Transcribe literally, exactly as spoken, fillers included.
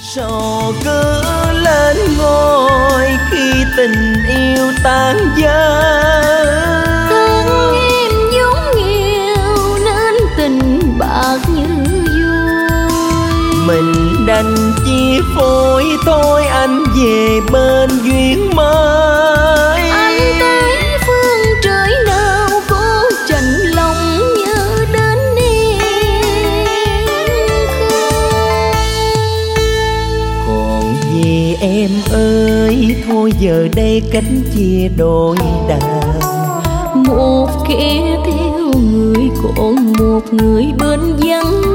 Sầu cứ lên ngôi khi tình yêu tan vỡ. Thân em vốn nghèo nên tình bạc như vôi. Mình đành chia phôi thôi, anh về bên duyên mới. Anh tới phương trời nào có chạnh lòng nhớ đến em không? Còn vì em ơi, thôi giờ đây cánh chia đôi đàn. Một kẻ theo người, còn một người bên vắng